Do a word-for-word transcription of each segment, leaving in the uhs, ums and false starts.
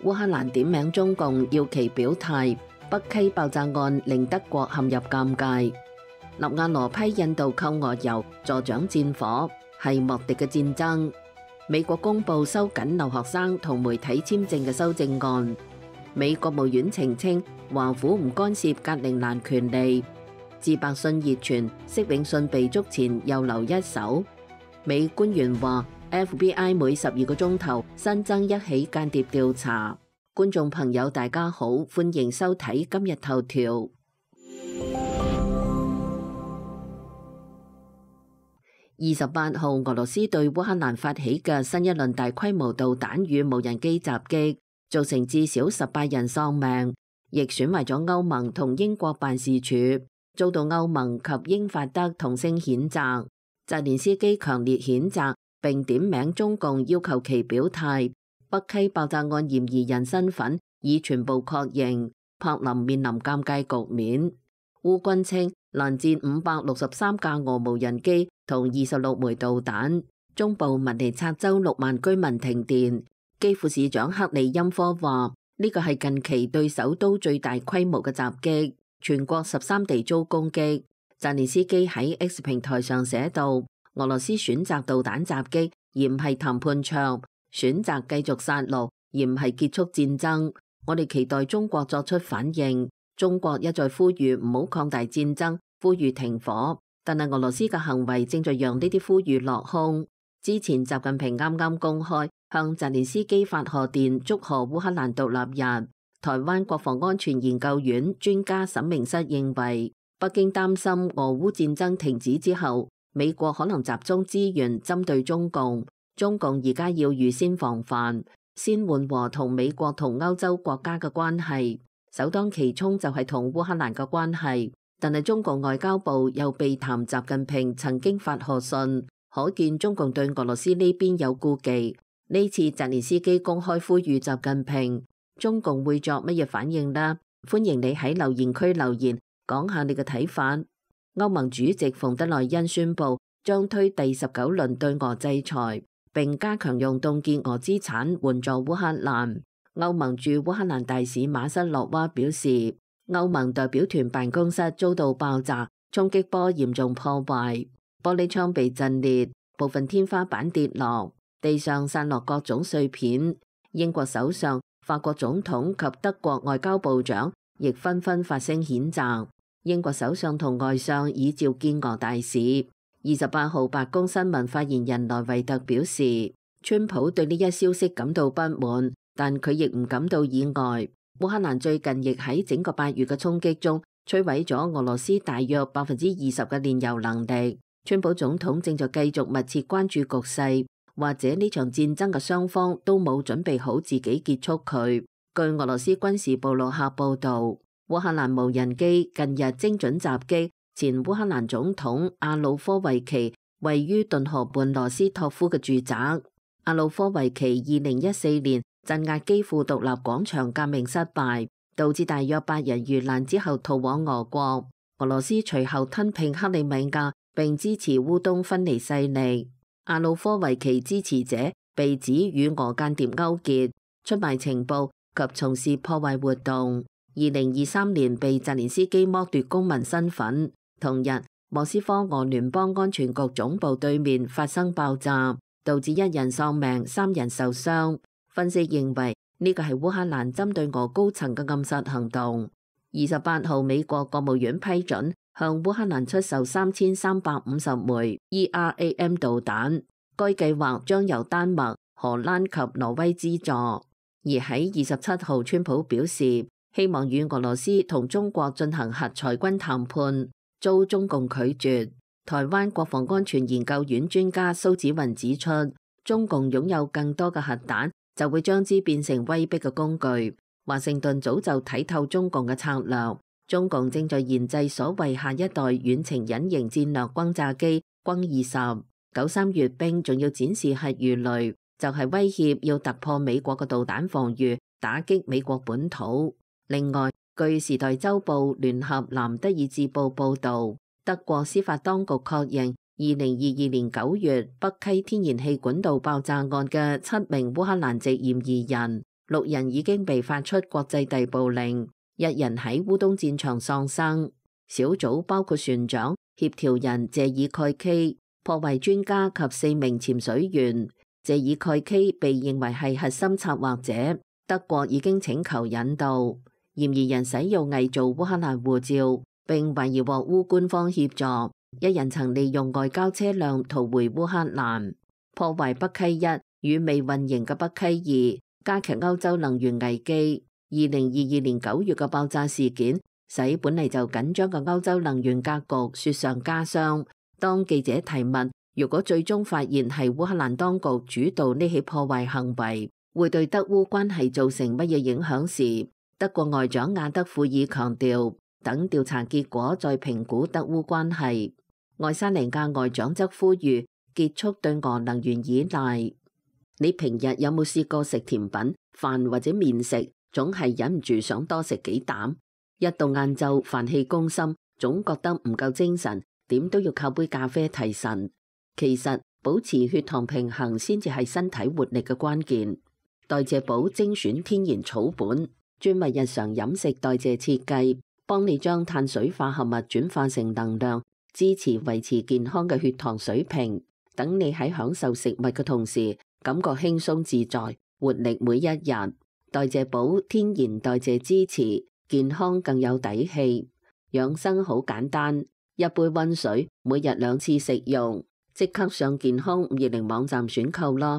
烏克蘭點名中共要其表態，北溪爆炸案令德國陷入尷尬。納瓦羅批印度購俄油助長戰火，係莫迪嘅戰爭。美國公布收緊留學生同媒體簽證嘅修正案。美國務院澄清華府唔干涉格陵蘭權利。自白信熱傳，釋永信被捉前又留一手。美官員話 F B I 每十二個鐘頭新增一起間諜調查。觀眾朋友大家好，歡迎收睇今日頭條。二十八號，俄羅斯對烏克蘭發起嘅新一輪大規模導彈與無人機襲擊，造成至少十八人喪命，亦損壞咗歐盟同英國辦事處，遭到歐盟及英法德同聲譴責。澤連斯基強烈譴責並點名中共，要求其表態。北溪爆炸案嫌疑人身份已全部確認，柏林面臨尷尬局面。烏軍稱攔截五百六十三架俄無人機同二十六枚導彈。中部文尼察州六萬居民停電。基輔市長克里欽科話呢個係近期對首都最大規模嘅襲擊，全國十三地遭攻擊。澤連斯基喺 X 平台上寫道：俄羅斯選擇導彈襲擊而唔係談判桌，選擇繼續殺戮而唔係結束戰爭。我哋期待中國作出反應。中國一再呼籲唔好擴大戰爭，呼籲停火，但係俄羅斯嘅行為正在讓呢啲呼籲落空。之前習近平啱啱公開向澤連斯基發賀電，祝賀烏克蘭獨立日。台灣國防安全研究院專家沈明室認為，北京擔心俄烏戰爭停止之後，美國可能集中資源針對中共。中共而家要預先防範，先緩和同美國同歐洲國家嘅關係，首當其衝就係同烏克蘭嘅關係。但係中共外交部又避談習近平曾經發賀信，可見中共對俄羅斯呢邊有顧忌。呢次澤連斯基公開呼籲習近平，中共會作乜嘢反應呢？歡迎你喺留言區留言，講下你嘅睇法。歐盟主席馮德萊恩宣布將推第十九輪對俄制裁，並加強用凍結俄資產援助烏克蘭。歐盟駐烏克蘭大使馬塞洛娃表示，歐盟代表團辦公室遭到爆炸，衝擊波嚴重破壞，玻璃窗被震裂，部分天花板跌落，地上散落各種碎片。英國首相、法國總統及德國外交部長亦紛紛發聲譴責。英國首相同外相已召見俄大使。二十八號，白宮新聞發言人萊維特表示，川普對呢一消息感到不滿，但佢亦唔感到意外。烏克蘭最近亦喺整個八月嘅衝擊中摧毀咗俄羅斯大約百分之二十嘅煉油能力。川普總統正在繼續密切關注局勢，或者呢場戰爭嘅雙方都冇準備好自己結束佢。據俄羅斯軍事部落客報道，烏克蘭無人機近日精準襲擊前烏克蘭總統阿魯科維奇位於頓河畔羅斯托夫嘅住宅。阿魯科維奇二零一四年鎮壓基輔獨立廣場革命失敗，導致大約百人遇難之後逃往俄國。俄羅斯隨後吞併克里米亞，並支持烏東分離勢力。阿魯科維奇支持者被指與俄間諜勾結，出賣情報及從事破壞活動。二零二三年被澤連斯基剝奪公民身份。同日，莫斯科俄聯邦安全局總部對面發生爆炸，導致一人喪命，三人受傷。分析認為呢個係烏克蘭針對俄高層嘅暗殺行動。二十八號，美國國務院批准向烏克蘭出售三千三百五十枚 E R A M 導彈，該計劃將由丹麥、荷蘭及挪威資助。而喺二十七號，川普表示希望與俄羅斯同中國進行核裁軍談判，遭中共拒絕。台灣國防安全研究院專家蘇紫雲指出，中共擁有更多嘅核彈，就會將之變成威逼嘅工具。華盛頓早就睇透中共嘅策略，中共正在研製所謂下一代遠程隱形戰略轟炸機轟二十，九三閱兵仲要展示核魚雷，就係、是、威脅要突破美國嘅導彈防禦，打擊美國本土。另外，據時代週報聯合南德意志報報導，德國司法當局確認二零二二年九月北溪天然氣管道爆炸案嘅七名烏克蘭籍嫌疑人， 六人已經被發出國際逮捕令，一人喺烏東戰場喪生。小組包括船長、協調人謝爾蓋基、破壞專家及四名潛水員。謝爾蓋基被認為係核心策劃者，德國已經請求引渡。嫌疑人使用偽造烏克蘭護照，並懷疑獲烏官方協助。一人曾利用外交車輛逃回烏克蘭。破壞北溪一與未運營嘅北溪二，加劇歐洲能源危機。二零二二年九月嘅爆炸事件，使本嚟就緊張嘅歐洲能源格局雪上加霜。當記者提問，如果最終發現係烏克蘭當局主導呢起破壞行為，會對德烏關係造成乜嘢影響時，德國外長亞德庫爾強調，等調查結果再評估德烏關係。愛沙尼亞外長則呼籲結束對俄能源依賴。你平日有冇試過食甜品、飯或者麵食，總係忍唔住想多食幾啖？一到晏晝飯氣攻心，總覺得唔夠精神，點都要靠杯咖啡提神。其實保持血糖平衡先至係身體活力嘅關鍵。代謝寶精選天然草本，專為日常飲食代謝設計，幫你將碳水化合物轉化成能量，支持維持健康嘅血糖水平。等你喺享受食物嘅同時，感覺輕鬆自在，活力每一日。代謝寶天然代謝支持，健康更有底氣。養生好簡單，一杯溫水，每日兩次食用，即刻上健康五二零網站選購啦。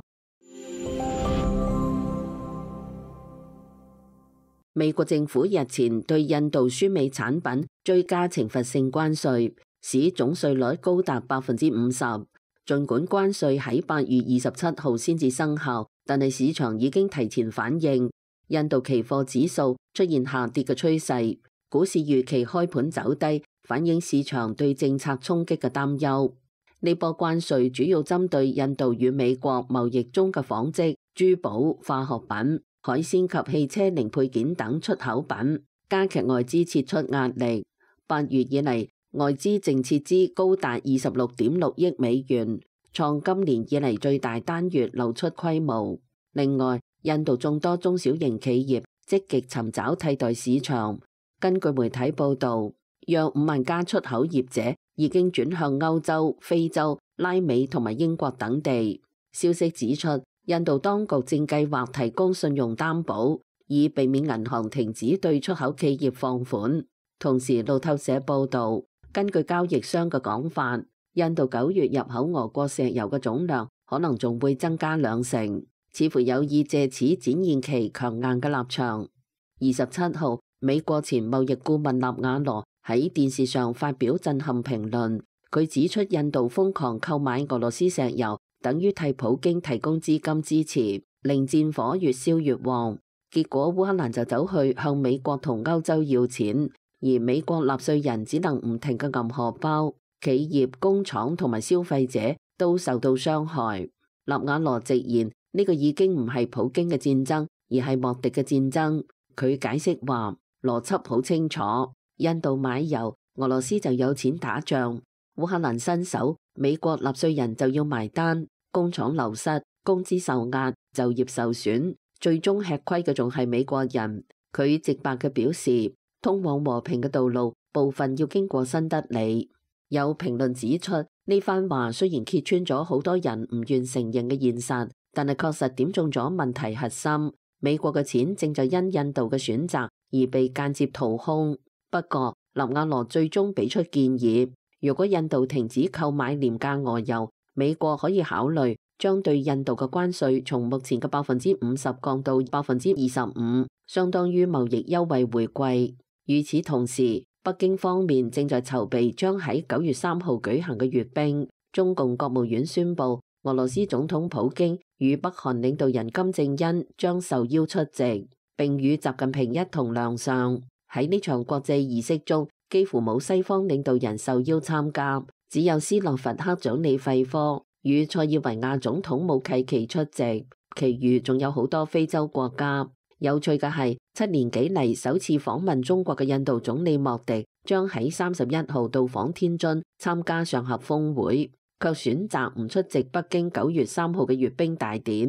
美國政府日前對印度輸美產品追加懲罰性關稅，使總稅率高達百分之五十。儘管關稅喺八月二十七號先至生效，但係市場已經提前反應。印度期貨指數出現下跌嘅趨勢，股市預期開盤走低，反映市場對政策衝擊嘅擔憂。呢波關稅主要針對印度與美國貿易中嘅紡織、珠寶、化學品、海鮮及汽車零配件等出口品，加劇外資撤出壓力。八月以嚟，外資淨撤資高達二十六點六億美元，創今年以嚟最大單月流出規模。另外，印度眾多中小型企業積極尋找替代市場。根據媒體報導，約五萬家出口業者已經轉向歐洲、非洲、拉美同埋英國等地。消息指出，印度當局正計劃提供信用擔保，以避免銀行停止對出口企業放款。同時，路透社報導，根據交易商嘅講法，印度九月入口俄國石油嘅總量可能仲會增加兩成。似乎有意借此展現其強硬嘅立場。二十七號，美國前貿易顧問納瓦羅喺電視上發表震撼評論，佢指出印度瘋狂購買俄羅斯石油，等於替普京提供資金支持，令戰火越燒越旺。結果烏克蘭就走去向美國同歐洲要錢，而美國納稅人只能唔停嘅揞荷包，企業、工廠同埋消費者都受到傷害。納瓦羅直言，呢個已經唔係普京嘅戰爭，而係莫迪嘅戰爭。佢解釋話，邏輯好清楚，印度買油，俄羅斯就有錢打仗；烏克蘭伸手，美國納稅人就要埋單，工廠流失，工資受壓，就業受損，最終吃虧嘅仲係美國人。佢直白嘅表示，通往和平嘅道路部分要經過新德里。有評論指出，呢番話雖然揭穿咗好多人唔願承認嘅現實，但係確實點中咗問題核心。美國嘅錢正在因印度嘅選擇而被間接掏空。不過，納瓦羅最終俾出建議，如果印度停止購買廉價俄油，美國可以考慮將對印度嘅關稅從目前嘅百分之五十降到百分之二十五，相當於貿易優惠回饋。與此同時，北京方面正在籌備將喺九月三號舉行嘅閱兵。中共國務院宣布，俄羅斯總統普京與北韓領導人金正恩將受邀出席，並與習近平一同亮相。喺呢場國際儀式中，幾乎冇西方領導人受邀參加，只有斯洛伐克總理費科與塞爾維亞總統武契奇出席，其餘仲有好多非洲國家。有趣嘅係，七年幾嚟首次訪問中國嘅印度總理莫迪將喺三十一號到訪天津參加上合峰會，卻選擇唔出席北京九月三號嘅閱兵大典。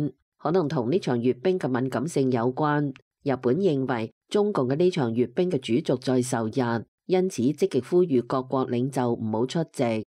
可能同呢場閱兵嘅敏感性有關。日本認為中共嘅呢場閱兵嘅主軸在仇日，因此積極呼籲各國領袖唔好出席。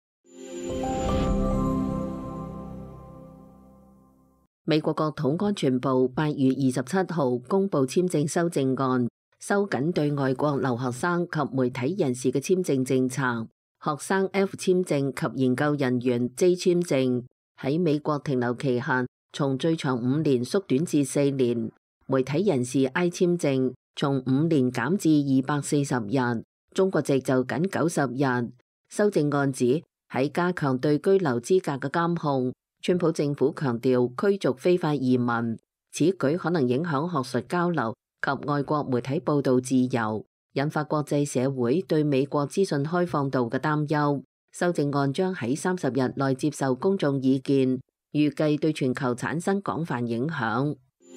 美國國土安全部八月二十七號公布簽證修正案，收緊對外國留學生及媒體人士嘅簽證政策。學生 F 簽證及研究人員 J 簽證喺美國停留期限從最長五年縮短至四年，媒體人士 I 簽證從五年減至二百四十日，中國籍就僅九十日。修正案指喺加強對居留資格嘅監控。川普政府強調驅逐非法移民，此舉可能影響學術交流及外國媒體報導自由，引發國際社會對美國資訊開放度嘅擔憂。修正案將喺三十日內接受公眾意見，預計對全球產生廣泛影響。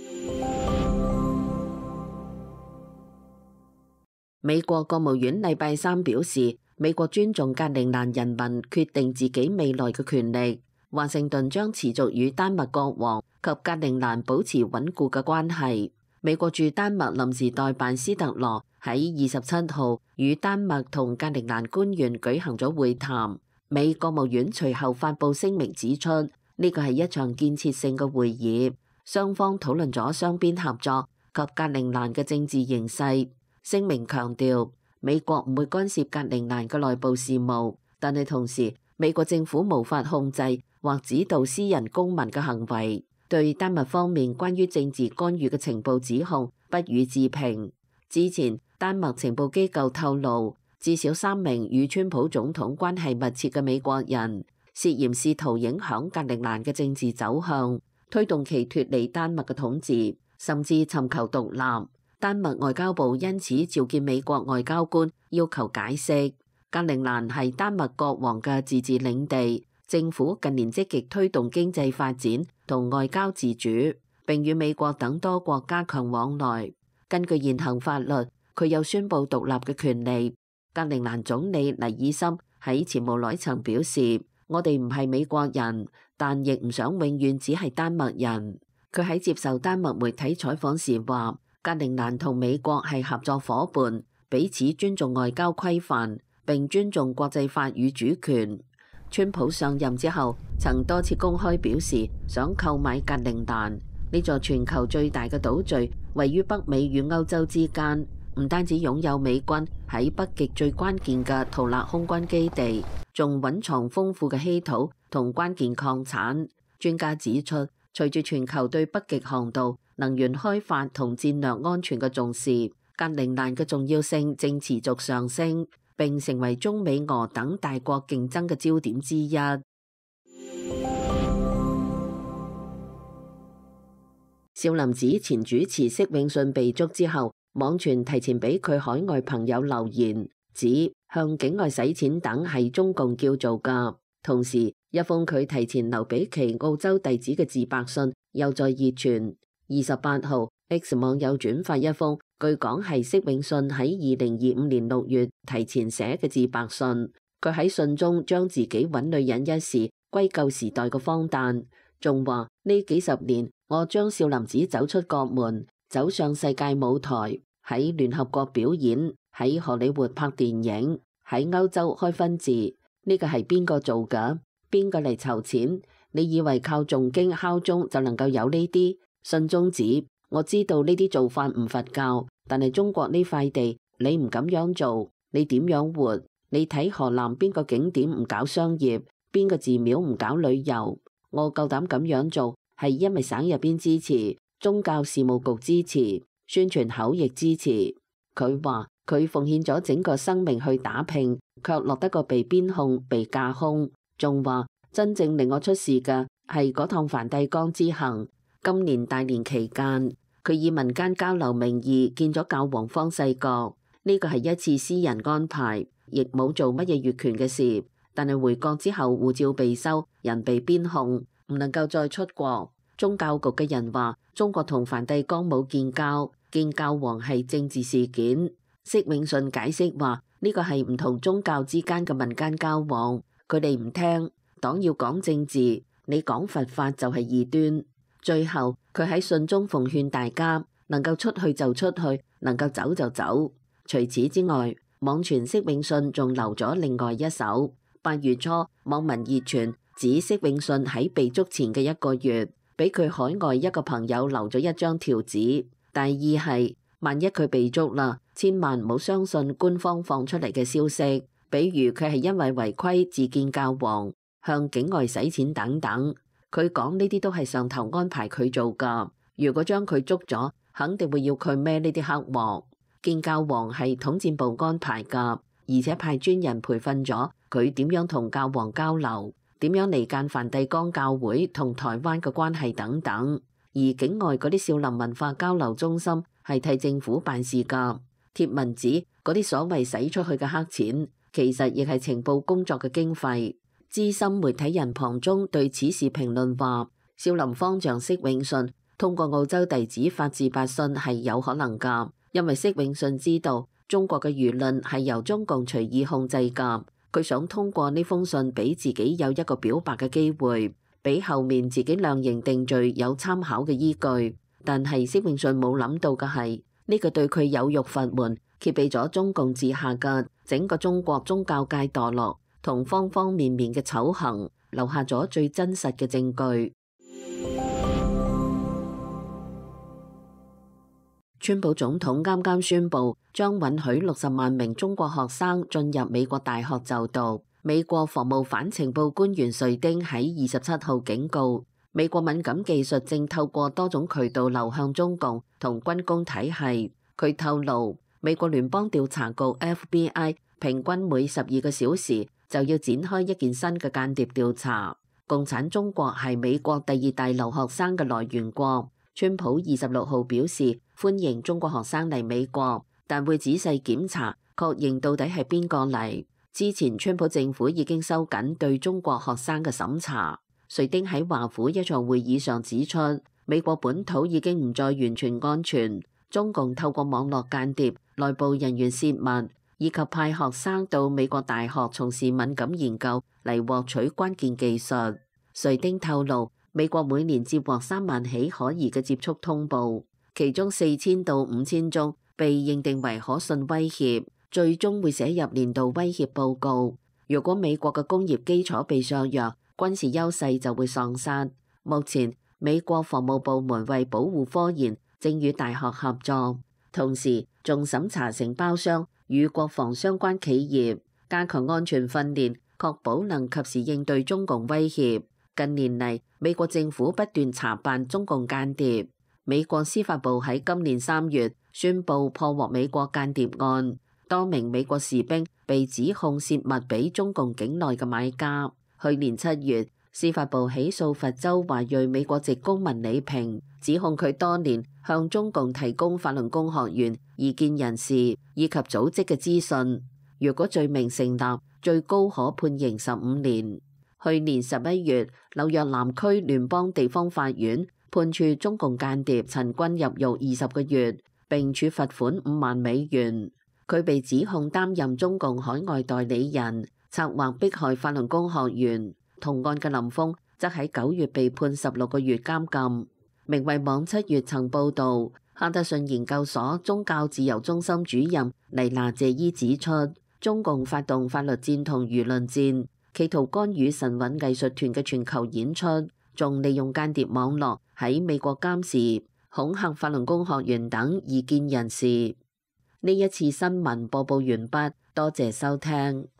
美國國務院禮拜三表示，美國尊重格陵蘭人民決定自己未來嘅權利。華盛頓將持續與丹麥國王及格陵蘭保持穩固嘅關係。美國駐丹麥臨時代辦斯特羅喺二十七號與丹麥同格陵蘭官員舉行咗會談。美國務院隨後發布聲明指出，呢個係一場建設性嘅會議，雙方討論咗雙邊合作及格陵蘭嘅政治形勢。聲明強調，美國唔會干涉格陵蘭嘅內部事務，但係同時，美國政府無法控制或指導私人公民嘅行為，對丹麥方面關於政治干預嘅情報指控不予置評。之前，丹麥情報機構透露，至少三名與川普總統關係密切嘅美國人涉嫌試圖影響格陵蘭嘅政治走向，推動其脫離丹麥嘅統治，甚至尋求獨立。丹麥外交部因此召見美國外交官，要求解釋。格陵蘭係丹麥國王嘅自治領地，政府近年積極推動經濟發展同外交自主，並與美國等多國加強往來。根據現行法律，佢有宣布獨立嘅權利。格陵蘭總理尼爾森喺前無來曾表示：我哋唔係美國人，但亦唔想永遠只係丹麥人。佢喺接受丹麥媒體採訪時話：格陵蘭同美國係合作夥伴，彼此尊重外交規範，並尊重國際法與主權。川普上任之後，曾多次公開表示想購買格陵蘭，呢座全球最大嘅島嶼，位於北美與歐洲之間，唔單止擁有美軍喺北極最關鍵嘅圖勒空軍基地，仲蘊藏豐富嘅稀土同關鍵礦產。專家指出，隨住全球對北極航道、能源開發同戰略安全嘅重視，格陵蘭嘅重要性正持續上升，並成為中美俄等大國競爭嘅焦點之一。少林寺前主持釋永信被捉之後，網傳提前俾佢海外朋友留言，指向境外使錢等係中共叫做㗎。同時，一封佢提前留俾其澳洲弟子嘅自白信又再熱傳。二十八號 X 網友轉發一封據講係釋永信喺二零二五年六月提前寫嘅自白信。佢喺信中將自己揾女人一事歸咎時代嘅荒誕，仲話呢幾十年我將少林寺走出國門，走上世界舞台，喺聯合國表演，喺荷里活拍電影，喺歐洲開分寺。呢個係邊個做㗎？邊個嚟籌錢？你以為靠誦經敲鐘就能夠有呢啲？信中指，我知道呢啲做法唔佛教，但係中國呢塊地你唔咁樣做，你點樣活？你睇河南邊個景點唔搞商業，邊個寺廟唔搞旅遊？我夠膽咁樣做，係因為省入邊支持，宗教事務局支持，宣傳口亦支持。佢話佢奉獻咗整個生命去打拼，卻落得個被邊控、被架空。仲話真正令我出事嘅係嗰趟梵蒂岡之行。今年大年期間，佢以民間交流名義見咗教皇方濟各，呢個係一次私人安排，亦冇做乜嘢越權嘅事。但係回國之後護照被收，人被邊控，唔能夠再出國。宗教局嘅人話中國同梵蒂岡冇建交，見教皇係政治事件。釋永信解釋話呢個係唔同宗教之間嘅民間交往，佢哋唔聽，黨要講政治，你講佛法就係異端。最後佢喺信中奉勸大家能夠出去就出去，能夠走就走。除此之外，網傳釋永信仲留咗另外一手。八月初，網民熱傳指釋永信喺被捉前嘅一個月，俾佢海外一個朋友留咗一張條紙，大意係萬一佢被捉啦，千萬唔好相信官方放出嚟嘅消息，比如佢係因為違規自建教皇、向境外使錢等等。佢講呢啲都係上頭安排佢做噶，如果將佢捉咗，肯定會要佢孭呢啲黑鑊。建教皇係統戰部安排噶，而且派專人培訓咗佢點樣同教皇交流，點樣離間梵蒂岡教會同台灣嘅關係等等。而境外嗰啲少林文化交流中心係替政府辦事噶。貼文指嗰啲所謂使出去嘅黑錢，其實亦係情報工作嘅經費。資深媒體人龐中對此事評論話：少林方丈釋永信通過澳洲弟子發自白信係有可能噶。因為釋永信知道中國嘅輿論係由中共隨意控制㗎，佢想通過呢封信俾自己有一個表白嘅機會，俾後面自己量刑定罪有參考嘅依據。但係釋永信冇諗到嘅係呢個對佢有辱佛門，揭秘咗中共治下嘅整個中國宗教界墮落同方方面面嘅醜行，留下咗最真實嘅證據。川普總統啱啱宣布將允許六十萬名中國學生進入美國大學就讀。美國防務反情報官員瑞丁喺二十七號警告，美國敏感技術正透過多種渠道流向中共同軍工體系。佢透露，美國聯邦調查局 F B I 平均每十二個小時就要展開一件新嘅間諜調查。共產中國係美國第二大留學生嘅來源國。川普二十六號表示歡迎中國學生嚟美國，但會仔細檢查確認到底係邊個嚟。之前川普政府已經收緊對中國學生嘅審查。瑞丁喺華府一場會議上指出，美國本土已經唔再完全安全，中共透過網絡間諜、內部人員泄密以及派學生到美國大學從事敏感研究嚟獲取關鍵技術。瑞丁透露，美國每年接獲三萬起可疑嘅接觸通報，其中四千到五千宗被認定為可信威脅，最終會寫入年度威脅報告。如果美國嘅工業基礎被削弱，軍事優勢就會喪失。目前，美國防務部門為保護科研，正與大學合作，同時仲審查承包商與國防相關企業，加強安全訓練，確保能及時應對中共威脅。近年嚟，美國政府不斷查辦中共間諜。美國司法部喺今年三月宣布破獲美國間諜案，多名美國士兵被指控泄密俾中共境內嘅買家。去年七月，司法部起訴佛州華裔美國籍公民李平，指控佢多年向中共提供法輪功學員、異見人士以及組織嘅資訊。如果罪名成立，最高可判刑十五年。去年十一月，紐約南區聯邦地方法院判處中共間諜陳軍入獄二十個月，並處罰款五萬美元。佢被指控擔任中共海外代理人，策劃迫害法輪功學員。同案嘅林峰則喺九月被判十六個月監禁。明慧網七月曾報導，哈德遜研究所宗教自由中心主任黎娜謝伊指出，中共發動法律戰同輿論戰，企圖干預神韻藝術團嘅全球演出，仲利用間諜網絡喺美國監視、恐嚇法輪功學員等異見人士。呢一次新聞播報完畢，多謝收聽。